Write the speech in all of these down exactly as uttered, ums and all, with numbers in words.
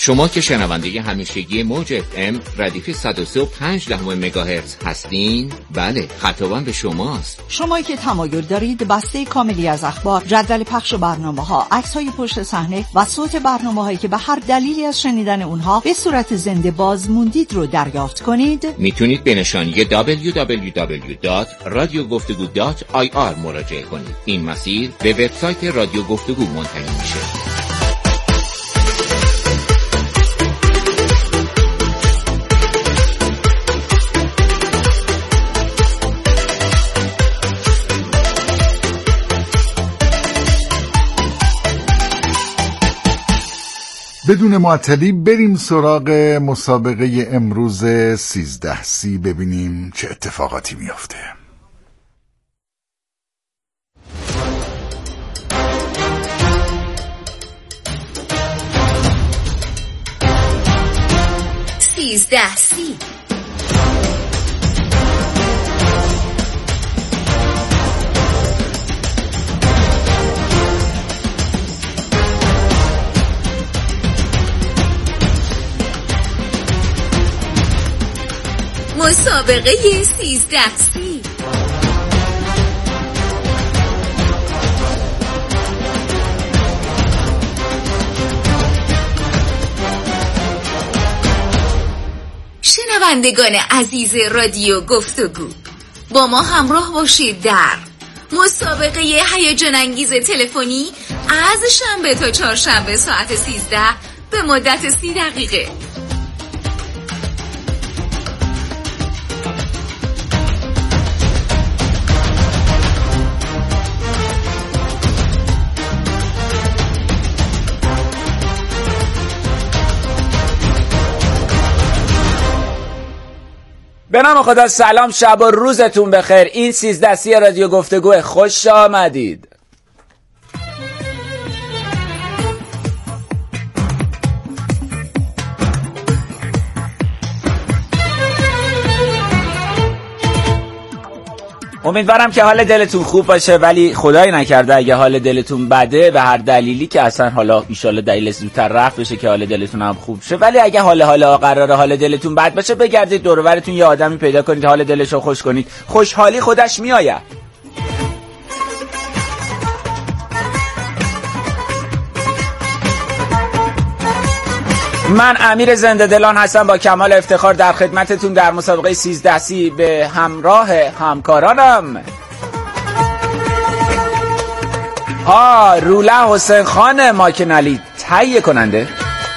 شما که شنونده همیشگی موج اف ام ردیف صد و سه و پنج دهم مگاهرتز هستین، بله خطابم به شماست. شما که تمایل دارید بسته کاملی از اخبار، جدول پخش برنامه‌ها، عکس‌های پشت صحنه و صوت برنامه‌هایی که به هر دلیلی از شنیدن اونها به صورت زنده باز موندید رو دریافت کنید، میتونید به نشانی دبلیو دبلیو دبلیو دات رادیو گفتگو دات آی آر مراجعه کنید. این مسیر به وبسایت رادیو گفتگو منتهی میشه. بدون معطلی بریم سراغ مسابقه امروز سیزده سی، ببینیم چه اتفاقاتی میافته. سیزده سی مسابقه سیزده سی. شنوندگان عزیز رادیو گفتگو، با ما همراه باشید در مسابقه هیجان انگیز تلفنی از شنبه تا چهارشنبه ساعت سیزده به مدت سی دقیقه. به نام خدا، سلام، شب و روزتون بخیر. این سیزده سی رادیو گفتگو، خوش آمدید. امیدوارم که حال دلتون خوب باشه، ولی خدای نکرده اگه حال دلتون بده به هر دلیلی که اصلا حالا ان شاءالله دلیل زودتر رفع بشه که حال دلتون هم خوب شه، ولی اگه حال حالا قراره حال دلتون بد باشه، بگردید دور و برتون یه آدمی پیدا کنید حال دلشو خوش کنید، خوشحالی خودش میآید. من امیر زنده دلان هستم، با کمال افتخار در خدمتتون در مسابقه سیزده سی به همراه همکارانم. ها روله حسین خان ماکنالی تهیه کننده،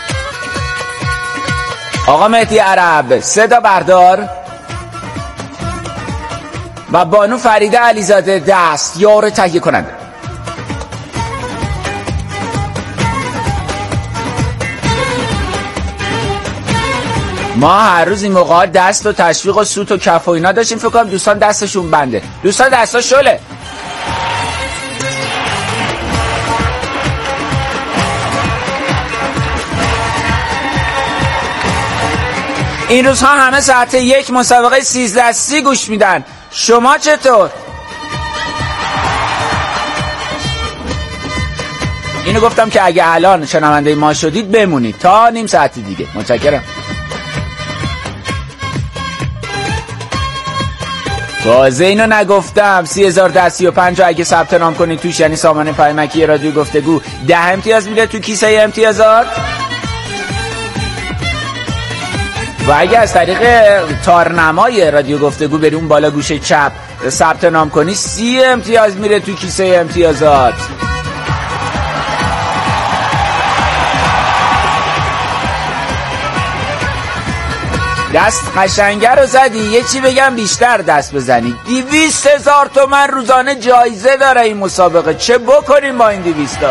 آقا مهدی عرب صدا بردار و بانو فریده علیزاده دست یار تهیه کننده. ما هر روز این موقع دست و تشویق و سوت و کف و اینا داشتیم، فکر کنم دوستان دستشون بنده. دوستان دستا شله. این روزها همه ساعت یک مسابقه سیزده سی گوش میدن. شما چطور؟ اینو گفتم که اگه الان شنونده ما شدید بمونید تا نیم ساعت دیگه. متشکرم. بازه اینو نگفتم، سی هزار ده سی و پنج اگه ثبت نام کنید توش، یعنی سامانه پیمکی رادیو گفتگو، ده امتیاز میده تو کیسه امتیازات. و اگه از طریق تارنمای رادیو گفتگو بری اون بالا گوشه چپ ثبت نام کنی، سی امتیاز میره تو کیسه امتیازات. دست قشنگه رو زدی. یه چی بگم بیشتر دست بزنی. دویست هزار تومن روزانه جایزه داره این مسابقه. چه بکنیم با این دویستا؟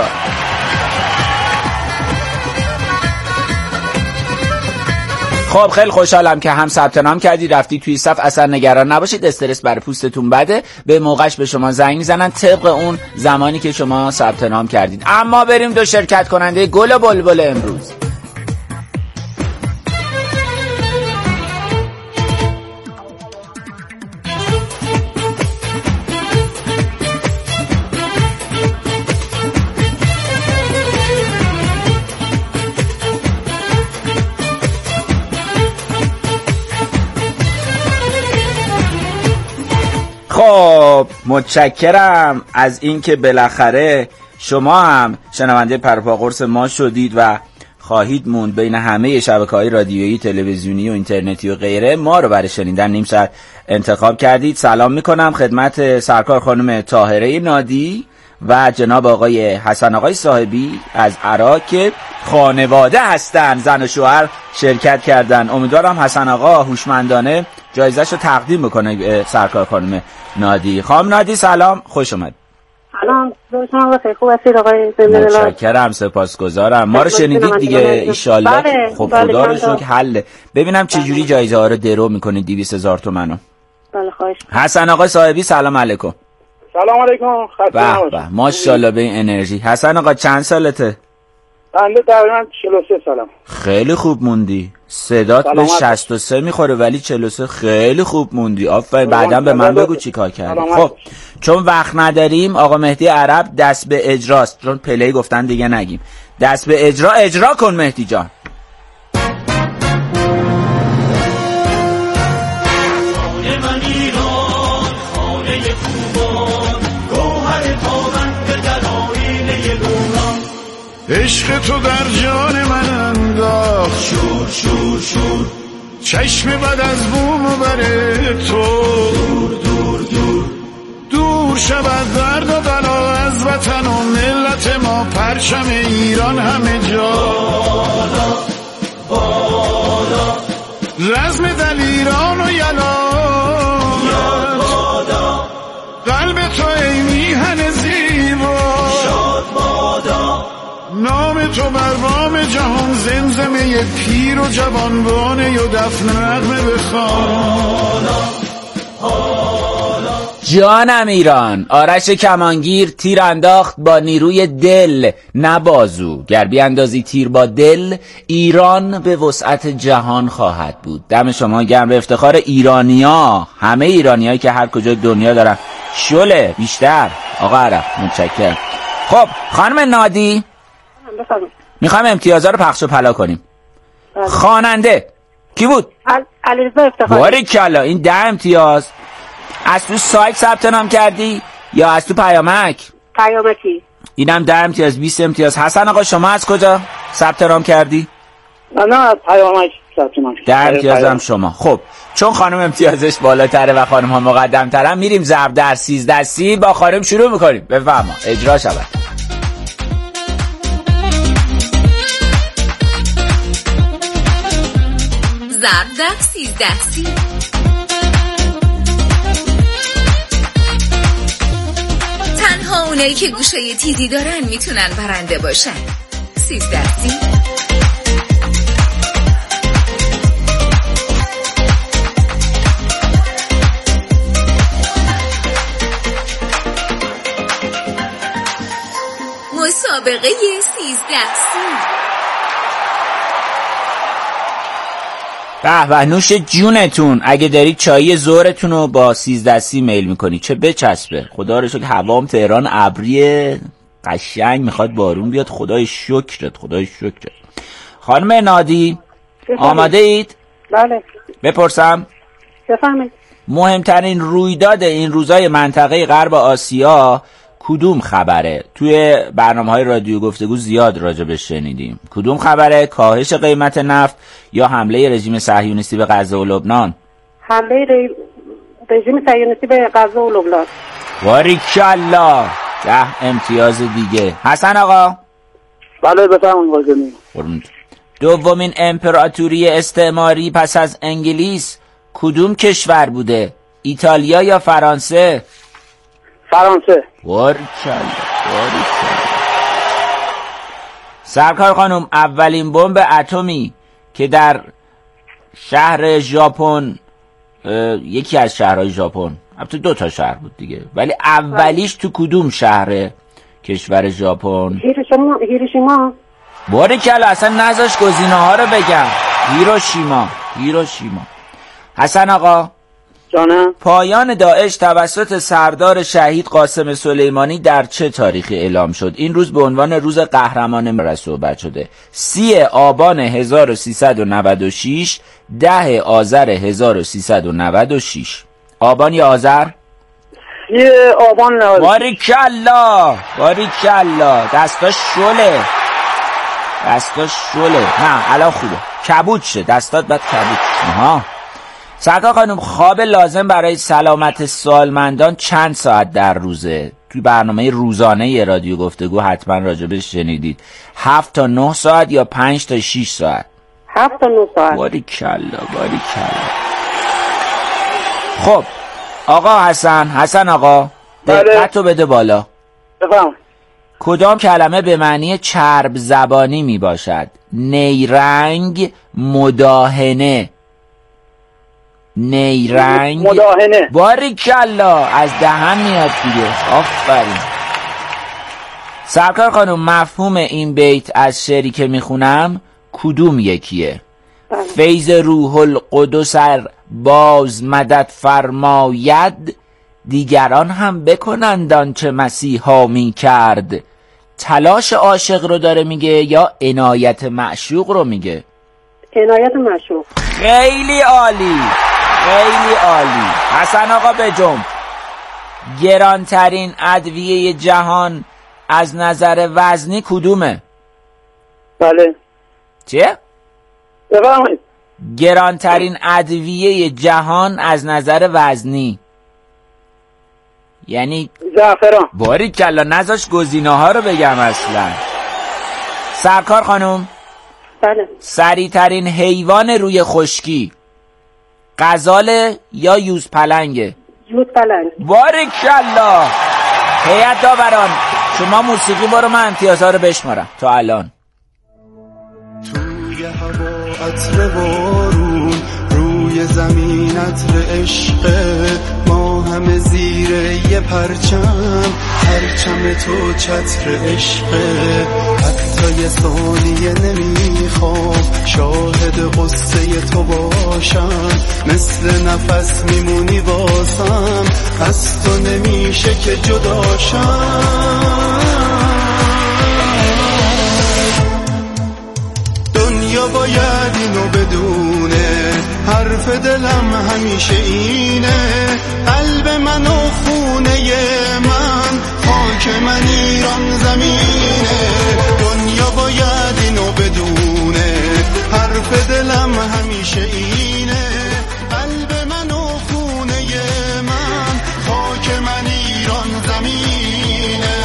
خب خیلی خوشحالم که هم ثبت نام کردی رفتی توی صف. اصلا نگران نباشید، استرس برای پوستتون بده، به موقعش به شما زنگ میزنن طبق اون زمانی که شما ثبت نام کردید. اما بریم دو شرکت کننده گل و بلبل امروز. خب متشکرم از اینکه بالاخره شما هم شنونده پرپا قرص ما شدید و خواهید موند بین همه شبکه‌های رادیویی، تلویزیونی و اینترنتی و غیره. ما رو برای شنیدن نیم ساعت انتخاب کردید. سلام میکنم خدمت سرکار خانم طاهره نادی و جناب آقای حسن آقای صاحبی از عراق که خانواده هستن، زن و شوهر شرکت کردن. امیدوارم حسن آقا هوشمندانه جایزش رو تقدیم بکنه به سرکار خانم نادی. خانم نادی سلام، خوش اومد. سلام، روزتون بخیر. خوب هستید آقای زنده؟ متشکرم، سپاسگزارم. ما رو شنیدید دیگه ایشالله. بله. خب بله. خدا رو شکر حله. ببینم چه جوری جایزه ها رو درو میکنید دویست هزار تومانو. بله خواهش. حسن آقا صاحبی سلام علیکم. سلام علیکم. به به ماشاءالله به این انرژی. حسن آقا چند سالته؟ بنده تقریبا چهل و سه سالم. خیلی خوب موندی. صدات به شصت و سه میخوره ولی چهل و سه خیلی خوب موندی. آفرین. بعداً به من بگو چی کار کردی. خب چون وقت نداریم آقا مهدی عرب دست به اجراست، چون پلی گفتن دیگه نگیم. دست به اجرا اجرا کن مهدی جان. عشق تو در جان من انداخت شور شور شور، چشم بد از بوم و بره تو دور دور دور دور شود درد و بلا از وطن و ملت ما، پرچم ایران همه جا بالا بالا، رزم دلیران و یلا قلب تو ای میهن زیبا شاد بادا، نام تو بر بام جهان زمزمه پیر و جوانبانه و دفن نغمه بخوان. جانم ایران، آرش کمانگیر تیر انداخت با نیروی دل نه بازو، گر بیاندازی تیر با دل ایران به وسعت جهان خواهد بود. دم شما گرم. به افتخار ایرانیا، همه ایرانیایی که هر کجای دنیا دارن. شله بیشتر آقا عرب. متشکرم. خب خانم نادی میخوایم امتیازها رو پخش و پلا کنیم. بله. خواننده کی بود؟ علیرضا افتخاری. باریکلا، این ده امتیاز. از تو سایت ثبت نام کردی یا از تو پیامک؟ پیامکی. اینم ده امتیاز، بیست امتیاز. حسن آقا شما از کجا ثبت نام کردی؟ نه از پیامک ثبت نام کردم. ده امتیاز هم شما. خب چون خانم امتیازش بالاتره و خانم ها مقدم ترن میریم ضرب در سیزده سی با خانم شروع میکنیم. بفرما اجرا شود. ضرب در سیزده سی. تنها اونایی که گوشه تیزی دارن میتونن برنده باشن. سیزده سی. مسابقه سیزده سی. به به نوش جونتون. اگه دارید چایی زورتون رو با سیزده سی میل میکنی چه بچسبه. خدا رو شکر هوام تهران ابریه قشنگ، میخواد بارون بیاد. خدای شکرت خدای شکرت. خانم نادی آماده اید؟ بله. بپرسم؟ بفرمایید. مهمترین رویداد این روزای منطقه غرب آسیا کدوم خبره؟ توی برنامه‌های رادیو گفتگو زیاد راجبش شنیدیم. کدوم خبره؟ کاهش قیمت نفت یا حمله رژیم صهیونیستی به غزه و لبنان؟ حمله رژیم صهیونیستی به غزه و لبنان. باریکالله. ده امتیاز دیگه. حسن آقا؟ بله بفرمایید. دومین امپراتوری استعماری پس از انگلیس کدوم کشور بوده؟ ایتالیا یا فرانسه؟ فرانسه. باریکالله باریکالله. سرکار خانم اولین بمب اتمی که در شهر ژاپن، یکی از شهرهای ژاپن، البته دو تا شهر بود دیگه، ولی اولیش تو کدوم شهر کشور ژاپن؟ هیروشیما. هیروشیما. باریکالله اصلا نذاش گزینه ها رو بگم. هیروشیما. هیروشیما. حسن آقا جانم. پایان داعش توسط سردار شهید قاسم سلیمانی در چه تاریخی اعلام شد؟ این روز به عنوان روز قهرمان ملی صحبت شده. سی آبان هزار و سیصد و نود و شش، ده آذر هزار و سیصد و نود و شش. آبان یا آذر؟ یه آبان نهاری. باریکالله باریکالله دستاش شله دستاش شله. نه الان خوبه، کبود شه دستات، بعد کبود ها. سرکار خانم، خواب لازم برای سلامت سالمندان چند ساعت در روزه؟ توی برنامه روزانه رادیو گفتگو حتما راجبش شنیدید. هفت تا نه ساعت یا پنج تا شیش ساعت؟ هفت تا نه ساعت. باریکالله باریکالله. خب آقا حسن حسن آقا دقتو بده بالا. بفهم. کدام کلمه به معنی چرب زبانی می باشد؟ نیرنگ، مداهنه. نیرنگ مداهنه. باریکالله، از دهن میاد دیگه. آفرین. سرکار خانم، مفهوم این بیت از شعری که میخونم کدوم یکیه؟ بله. فیض روح القدس باز مدد فرماید، دیگران هم بکنند آنچه مسیحا می کرد. تلاش عاشق رو داره میگه یا عنایت معشوق رو میگه؟ عنایت معشوق. خیلی عالی خیلی عالی. حسن آقا بجنب. گرانترین ادویه جهان از نظر وزنی کدومه؟ بله. چیه؟ بفرمایید. گرانترین ادویه جهان از نظر وزنی یعنی زعفران. باریکالله، نذاش گزینه ها رو بگم اصلا. سرکار خانم، بله. سریع ترین حیوان روی خشکی غزاله یا یوز پلنگه؟ یوز پلنگ. باریکالله. هیئت داوران شما موسیقی برو، من امتیازها رو بشمارم تا الان. توی هوا عطر بارون، روی زمین عطر عشق، ما همه زیر یه پرچم، پرچم تو چتر عشق. حتی یه ثانیه نمیخوام شاهد قصه تو باشم، مثل نفس میمونی بازم، از تو نمیشه که جداشم. دنیا باید اینو بدونه، حرف دلم همیشه اینه، قلب من و خونه من، خاک من ایران زمینه. دنیا باید اینو بدونه، حرف دلم همیشه اینه، قلب من و خونه من، خاک من ایران زمینه.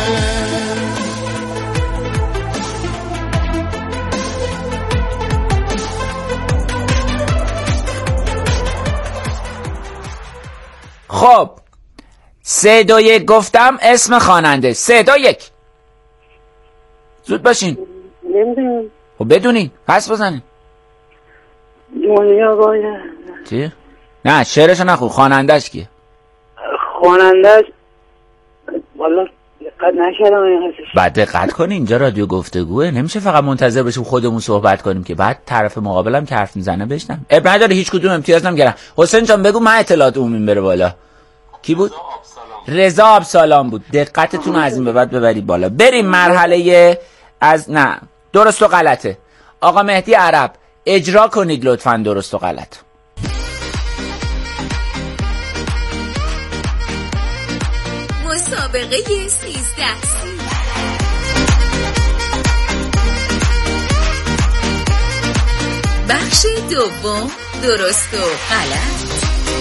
خب سه دو یک گفتم اسم خواننده. سه دو یک زود باشین. نمیدونم. خب بدونین پس بزنین. دنیا باید. چی؟ نه شعرشو نخون، خوانندش کیه؟ خوانندش والا دقت نکردم این حسش. بعد دقت کنی، اینجا رادیو گفتگوه، نمیشه فقط منتظر باشیم خودمون صحبت کنیم که بعد طرف مقابلم که حرف میزنه بشنم. اب نداره، هیچ کدوم امتیاز نمیگیرم. حسین جان بگو، من اطلاعات عمومی بره بالا. کی بود؟ رضا آبسالام بود. دقتتون از این به بعد ببرید بالا. بریم مرحله از نه درست و غلطه. آقا مهدی عرب اجرا کنید لطفاً درست و غلط. مسابقه سیزده بخش دوم، درست و غلط.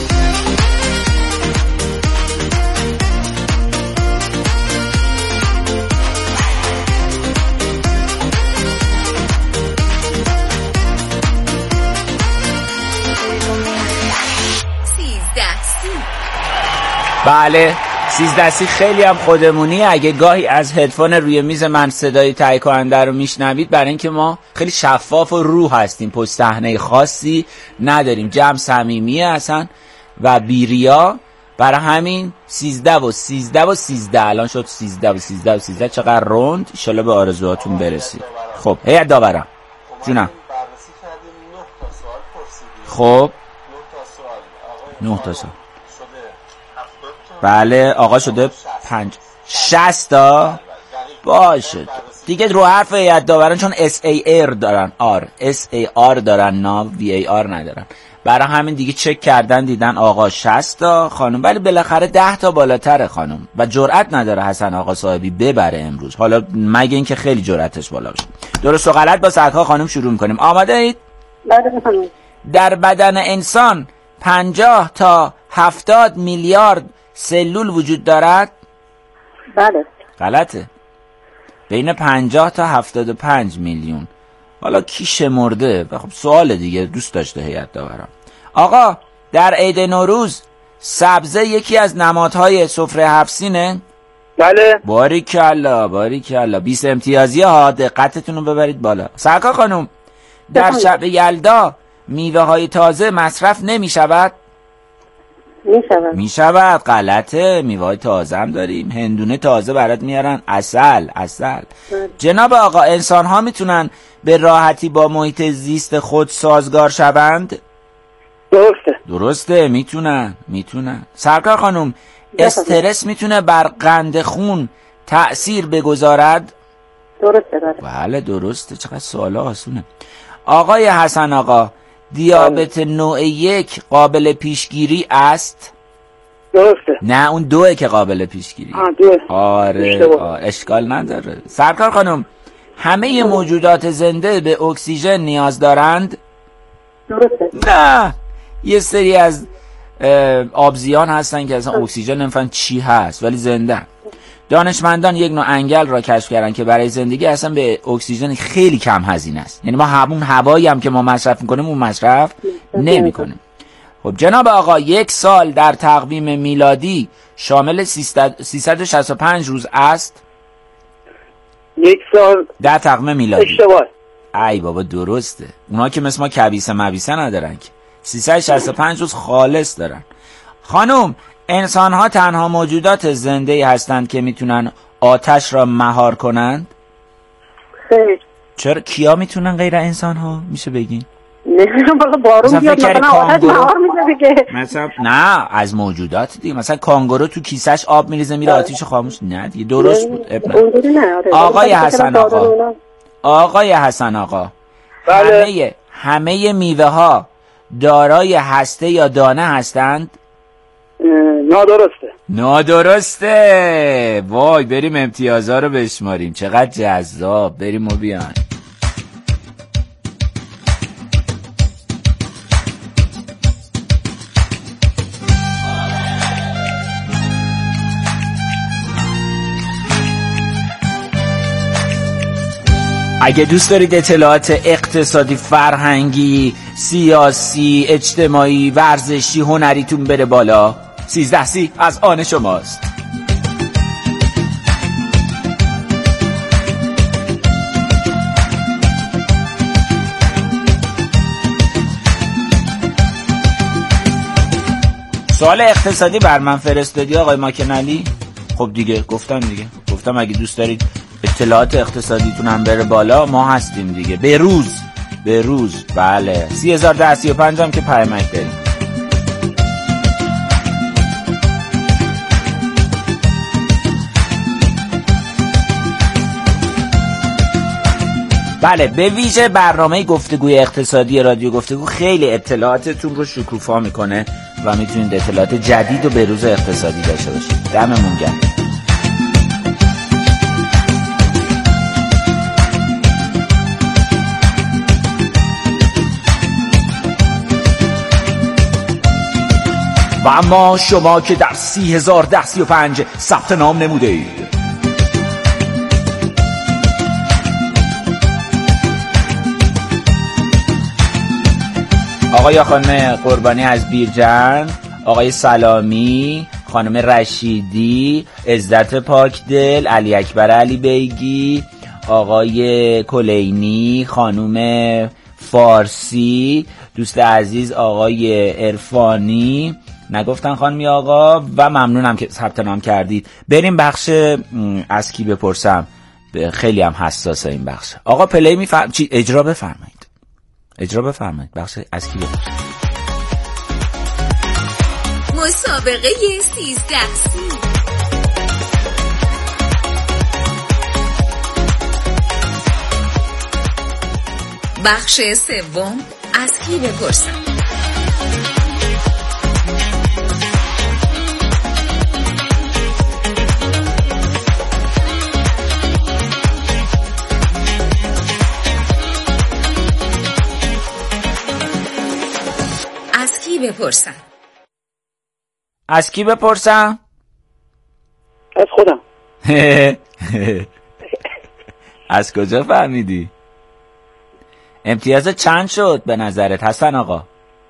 بله سیزدستی خیلی هم خودمونی. اگه گاهی از هدفون روی میز من صدای تهیه کننده رو میشنوید، برای اینکه ما خیلی شفاف و رو هستیم، پشت صحنه خاصی نداریم، جمع صمیمیه اصلا و بیریا. برای همین سیزده و سیزده و سیزده الان شد سیزده و سیزده و سیزده. چقدر روند، انشالله به آرزوهاتون برسید. خب هیئت داورم جونم. خب نه تا سوال. بله آقا شده پنج شست تا باشه. دیگه رو حرف هیئت داوران، چون اس ای آر دارن، آر اس ای آر دارن، نا وی ای آر ندارن، برای همین دیگه چک کردن دیدن آقا شصت تا، خانم ولی بالاخره ده تا بالاتره خانم و جرئت نداره حسن آقا صاحبی ببره امروز، حالا مگه اینکه خیلی جرأتش بالا باشه. درست و غلط با سرکار خانم شروع می‌کنیم. آماده اید؟ بله بفرمایید. در بدن انسان پنجاه تا هفتاد میلیارد سلول وجود دارد؟ بله. غلطه. بین پنجاه تا هفتاد و پنج میلیون. حالا کی شمرده؟ خب سوال دیگه دوست داشته هیئت داوران. آقا در عید نوروز سبزه یکی از نمادهای سفره هفسینه؟ بله. باریکلا باریکلا. بیست امتیازی ها، دقتتون رو ببرید بالا. سرکار خانم در شب یلدا میوه های تازه مصرف نمی شود؟ می شود. می شود. غلطه. میوه های تازه هم داریم، هندونه تازه برات میارن، عسل عسل. جناب آقا انسان ها میتونن به راحتی با محیط زیست خود سازگار شوند؟ درسته. درسته میتونن میتونن. سرکار خانم استرس میتونه بر قند خون تأثیر بگذارد؟ درسته. بله. بله درسته. چقدر سوالا آسونه. آقای حسن آقا دیابت نوع یک قابل پیشگیری است؟ درسته. نه اون دوه که قابل پیشگیری. آه دوه. آره, آره اشکال نداره. سرکار خانم همه موجودات زنده به اکسیژن نیاز دارند؟ درسته. نه یه سری از آبزیان هستن که اصلا اکسیژن نمیفهمن چی هست ولی زنده. دانشمندان یک نوع انگل را کشف کردن که برای زندگی اصلا به اکسیژن خیلی کم هزینه است، یعنی ما همون هوایی هم که ما مصرف میکنیم اون مصرف نمیکنیم. خب جناب آقا یک سال در تقویم میلادی شامل سیصد و شصت و پنج روز است؟ یک سال در تقویم میلادی. اشتباه. ای بابا درسته. اونا که مثل ما کبیسه مبیسه ندارن که، سیصد و شصت و پنج روز خالص دارن. خانم انسان ها تنها موجودات زنده هستند که میتونن آتش را مهار کنند؟ خیر. چرا کیا میتونن غیر انسان ها؟ میشه بگین؟ نه والا بارون بیاد مثلا آتش مهار میشه دیگه. مثلا نه از موجودات دیگه، مثلا کانگورو تو کیسش آب میریزه میره آتیش خاموش. نه دیگه درست بود. آقای حسن آقا آقای حسن آقا بله. همه همه میوه ها دارای هسته یا دانه هستند؟ نادرسته. نادرسته. وای بریم امتیازها رو بشماریم. چقدر جذاب. بریم و بیان. اگه دوست دارید اطلاعات اقتصادی، فرهنگی، سیاسی، اجتماعی، ورزشی، هنریتون بره بالا، سیزده سی از آن شماست. سوال اقتصادی بر من فرستادی آقای ماکنالی؟ خب دیگه گفتم دیگه گفتم اگه دوست دارید اطلاعات اقتصادیتون هم بره بالا ما هستیم دیگه. به روز به روز. بله سی هزار ده سی و پنج هم که پیامک داریم. بله به ویژه برنامه گفتگوی اقتصادی رادیو گفتگو خیلی اطلاعاتتون رو شکوفا میکنه و میتونید اطلاعات جدید و بروز اقتصادی داشته باشید. دممون گرم. و اما شما که در سی هزار ده سی و پنج ثبت نام نموده اید، آقای یا خانم قربانی از بیرجند، آقای سلامی، خانم رشیدی، عزت پاکدل، علی اکبر علی بیگی، آقای کلینی، خانم فارسی، دوست عزیز آقای عرفانی، نگفتن خانمی آقا، و ممنونم که ثبت نام کردید. بریم بخش از کی بپرسم، خیلی هم حساسه این بخش. آقا پلی میفرم چی اجرا بفرمایید. اجرا بفرمایید بخش از کی بپرسم. مسابقه سیزده سی. بخش سوم، از کی بپرسم؟ از کی بپرسم؟ از کی بپرسم؟ از خودم. از کجا فهمیدی؟ امتیاز چند شد به نظرت حسن آقا؟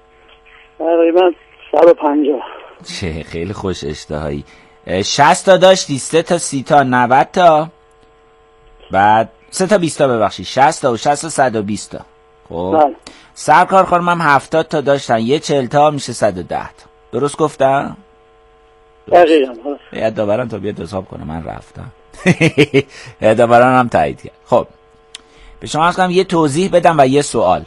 تقریبا صد و پنجاه. چه خیلی خوش اشتهایی. شصت تا داشتی، سه تا سی تا نود تا، بعد سه تا بیست تا ببخشید، شصت تا و شصت تا صد و بیست تا. خب بله. سرکار خانمم هفتاد تا داشتن، یه چهل تا میشه صد و ده تا. درست گفتم؟ دقیقاً. یاد داوران تا بیاد حساب کنه، من رفتم. یاد داوران هم تایید کرد. خب به شما از کنم یه توضیح بدم و یه سوال.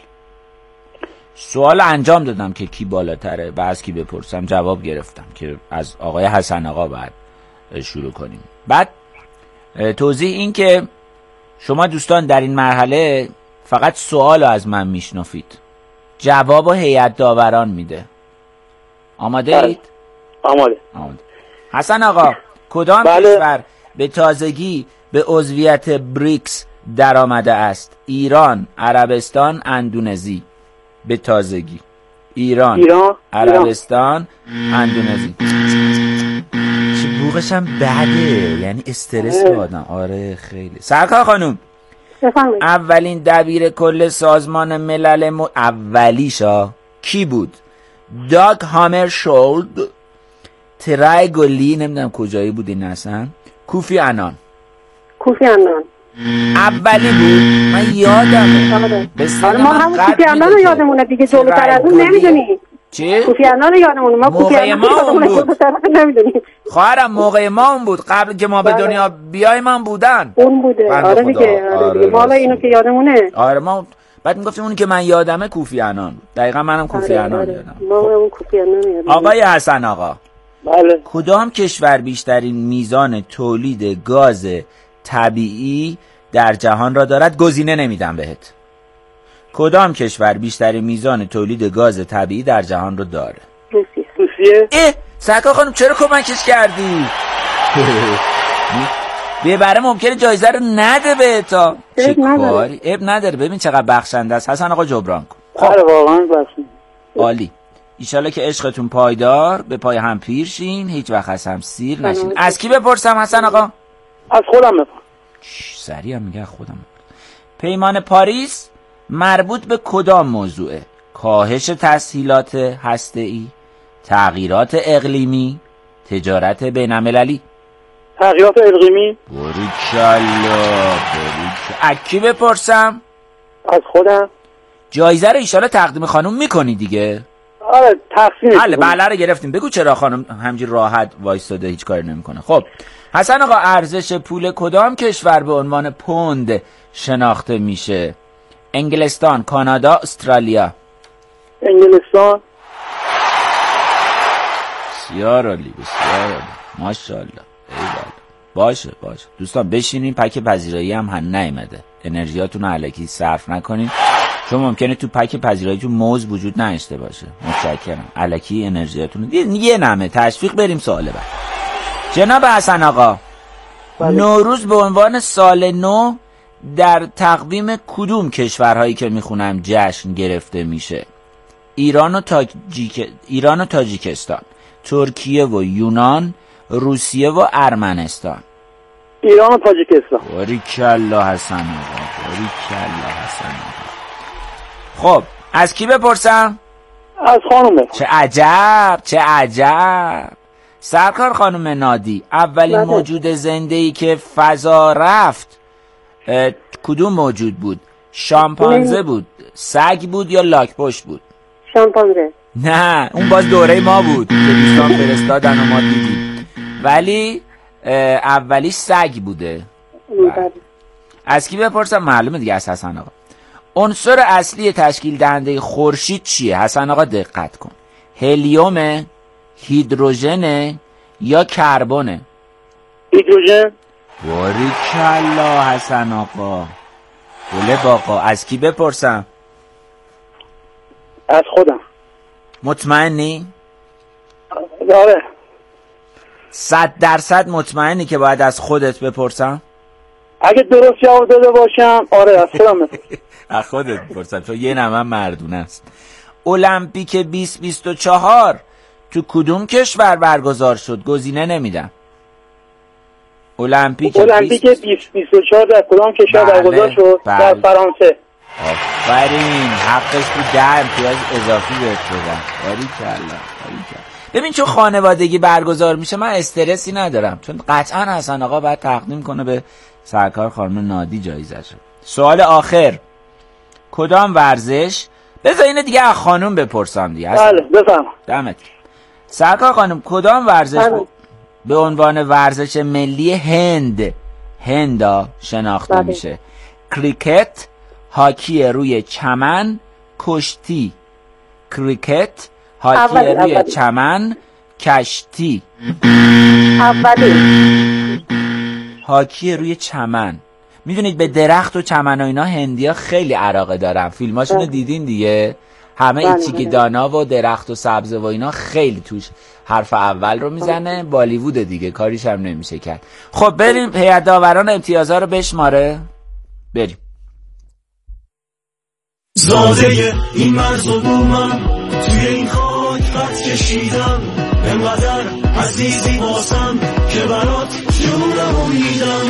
سوال انجام دادم که کی بالاتره و از کی بپرسم، جواب گرفتم که از آقای حسن آقا بعد شروع کنیم. بعد توضیح این که شما دوستان در این مرحله فقط سوال از من میشنفید، جواب هیئت داوران میده. آماده اید؟ آماده. آماده. حسن آقا کدام بله. کشور به تازگی به عضویت بریکس در آمده است؟ ایران، عربستان، اندونزی. به تازگی ایران، ایران، عربستان، اندونزی. چه بوغش هم بده، یعنی استرس به آدم. آره خیلی. سرکار خانوم بفرمایید. اولین دبیر کل سازمان ملل م... اولیشا کی بود؟ داگ هامرشولد، ترای گلی، نمیدونم کجایی بود این اصلا، کوفی انان. کوفی انان اولی بود، من یادمه. آره ما همون کوفی انان رو یادمونه دیگه، جلوتر از اون نمیدونی. چی؟ کوفی انان رو یادمونه، ما کوفی موقع ما اون بود. نمیدونیم. خواهرم موقع ما اون بود، قبل که ما به بله. دنیا بیایم هم بودن. اون بوده. بنده آره خدا. دیگه. آره آره دیگه. ما حالا اینو که یادمونه. آره ما بعد میگفتیم اونی که من یادمه کوفی انان بود. دقیقاً منم کوفی آره، انان آره. یادم. ما اون کوفی انان یادمونه. آقای حسن آقا بله. کدام کشور بیشترین میزان تولید گاز طبیعی در جهان را دارد؟ گزینه نمیدم بهت. کدام کشور بیشترین میزان تولید گاز طبیعی در جهان را داره؟ روسیه. روسیه. اه سرکار خانم چرا کمکش کردی؟ ببره ممکنه جایزه رو نده بهتا. چه اب نداره. کاری؟ اب نداره. ببین چقدر بخشنده است. حسن آقا جبران کن. آره واقعا بخشنده. عالی. ایشالله که عشقتون پایدار، به پای هم پیر شین، هیچ وقت از هم سیر نشین. از کی بپرسم حسن آقا؟ از خودم بپرسم. سریع هم میگه خودم. پیمان پاریس مربوط به کدام موضوعه؟ کاهش تسهیلات هسته‌ای، تغییرات اقلیمی، تجارت بین‌المللی. تغییرات اقلیمی. باریکلا باریکلا. از کی بپرسم؟ از خودم. جایزه رو ایشالا تقدیم خانم میکنی دیگه؟ آره تقسیم. بله بله رو گرفتیم. بگو چرا خانم همجوری راحت وایستاده هیچ کاری نمیکنه. خب حسن آقا ارزش پول کدام کشور به عنوان پوند شناخته میشه؟ انگلستان، کانادا، استرالیا. انگلستان. بسیار عالی بسیار عالی ماشاءالله. ایوالله. باشه باشه دوستان بشینین، پک پذیرایی هم هن نیامده، انرژیاتون رو الکی صرف نکنین، چون ممکنه تو پک پذیراییتون موز وجود نداشته باشه. متشکرم. الکی انرژیاتون یه, یه نمه تشویق. بریم سوال بعد. جناب حسن آقا بله. نوروز به عنوان سال نو در تقویم کدوم کشورهایی که میخونم جشن گرفته میشه؟ ایران و تاجیک... ایران و تاجیکستان، ترکیه و یونان، روسیه و ارمنستان. ایران و تاجیکستان. باریکلا حسن آقا باریکلا حسن آقا. خب از کی بپرسم؟ از خانم بپرسم. چه عجب چه عجب. سرکار خانم نادی اولین بله. موجود زنده‌ای که فضا رفت کدوم موجود بود؟ شامپانزه نه. بود، سگ بود یا لاک‌پشت بود؟ شامپانزه. نه اون باز دوره ما بود که دوستان فرستادن و ما دیدیم، ولی اولی سگ بوده. بله. از کی بپرسم؟ معلومه دیگه از حسن آقا. عنصر اصلی تشکیل دهنده خورشید چیه؟ حسن آقا دقت کن. هلیوم، هیدروژن یا کربونه؟ هیدروژن. باریکلا حسن آقا. گله باقا. از کی بپرسم؟ از خودم. مطمئنی؟ آره. صد درصد مطمئنی که باید از خودت بپرسم؟ اگه درست جواب داده باشم آره از خودم بپرسم. از خودت بپرسم تو یه نمه مردونه است. المپیک بیست بیست و چهار تو کدوم کشور برگزار شد؟ گزینه نمیدم. المپیک المپیک بیست بیست و چهار در کدام کشور برگزار شد؟ بله. در فرانسه. آفرین، حقش تو ده امتیاز اضافی بهت بدم. باریکلا باریکلا. ببین چون خانوادگی برگزار میشه من استرسی ندارم، چون قطعا حسن آقا باید تقدیم کنه به سرکار خانم نادی جایزه‌شو. سوال آخر، کدام ورزش، بذار اینو دیگه از خانم بپرسم دیگه. بله بفهم. دمت. سرکار خانم کدام ورزش بله. به عنوان ورزش ملی هند هندا شناخته بله. میشه؟ کریکت، هاکی روی چمن، کشتی. کریکت، هاکی اولی. روی اولی. چمن، کشتی. اولی. هاکی روی چمن. میدونید به درخت و چمن و اینا هندیا خیلی علاقه دارن، فیلماشونو دیدین دیگه، همه ایچیکی دانا و درخت و سبز و اینا خیلی توش حرف اول رو میزنه. بالیوود دیگه کاریش هم نمیشه کرد. خب بریم هیئت داوران امتیازها رو بشماره. بریم. زاده این مرز و بومم توی این خاک خط کشیدم، انقدر عزیزی باسم که برات جونمو میدم.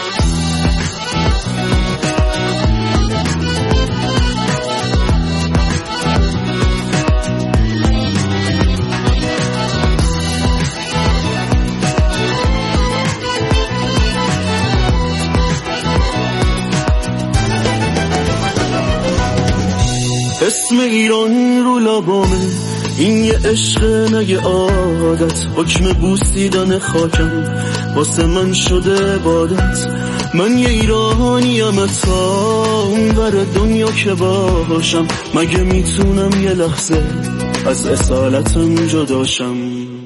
اسم ایران رو لبامه، این یه عشق نگه عادت، حکم بوسیدن خاکم واسه من شده عبادت. من یه ایرانیم تا اونور دنیا که باشم، مگه میتونم یه لحظه از اصالتم جداشم.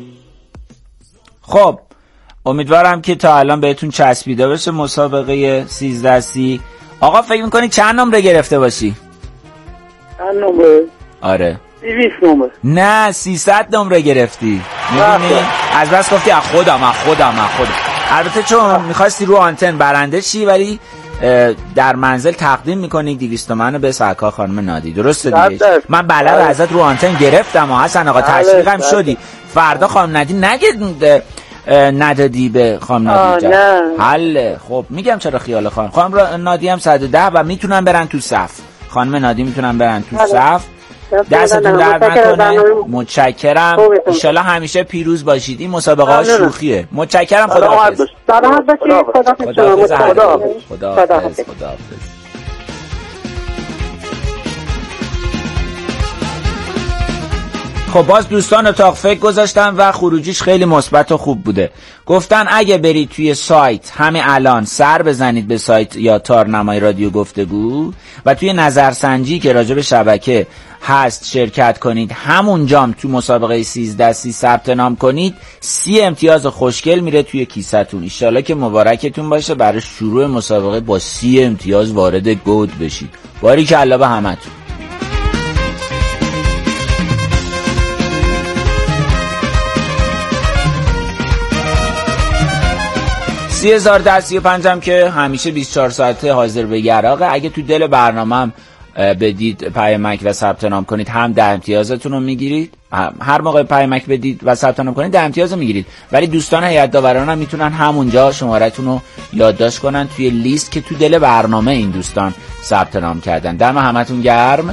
خب امیدوارم که تا الان بهتون چسبیده بشه مسابقه سیزده سی. آقا فکر میکنی چند نمره گرفته باشی؟ چند نمره؟ آره دویست نمره. نه سیصد نمره گرفتی. میدونی از بس گفتی از خودم از خودم از خودم. البته چون میخواستی رو آنتن برنده شی، ولی در منزل تقدیم میکنی دویست تومن به سرکار خانم نادی. درسته دیگه؟ من بله رو ازت رو آنتن گرفتم و حسن آقا تشویقم شدی. فردا خانم نادی نگه ندادی به خانم نادی جان. حل. خب میگم چرا خیال خانم خانم نادی هم صد و ده و میتونن برن تو صف. خانم نادی میتونن برن تو صف. دستتون درد نکنه. متشکرم. انشالله همیشه پیروز باشید. این مسابقه ها شوخیه. متشکرم. خداحافظ. خداحافظ. خداحافظ. خداحافظ. خب باز دوستان اتاق فکر گذاشتن و خروجیش خیلی مثبت و خوب بوده. گفتن اگه برید توی سایت همین الان سر بزنید به سایت یا تارنمای رادیو گفتگو و توی نظرسنجی که راجع به شبکه هست شرکت کنید، همونجام تو مسابقه سیزده سی ثبت نام کنید، سی امتیاز خوشگل میره توی کیسه‌تون. ان شاءالله که مبارکتون باشه، برای شروع مسابقه با سی امتیاز وارد گود بشید. باریکلا به همتون. سی هزار ده سی و پنجم که همیشه بیست و چهار ساعته حاضر به یراقه. اگه تو دل برنامهم بدید پیامک و ثبت نام کنید، هم ده امتیازتون رو میگیرید. هر موقع پیامک بدید و ثبت نام کنید ده امتیاز رو میگیرید. ولی دوستان هیئت داوران هم میتونن همونجا شماره‌تون رو یادداشت کنن توی لیست که تو دل برنامه این دوستان ثبت نام کردن. دم همتون گرم.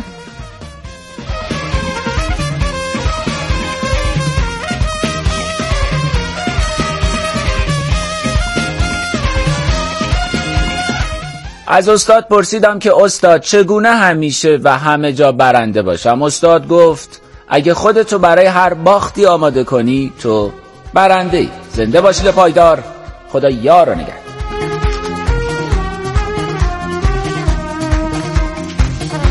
از استاد پرسیدم که استاد چگونه همیشه و همه جا برنده باشم؟ استاد گفت اگه خودتو برای هر باختی آماده کنی تو برنده ای. زنده باشید پایدار. خدا یار و نگهدار.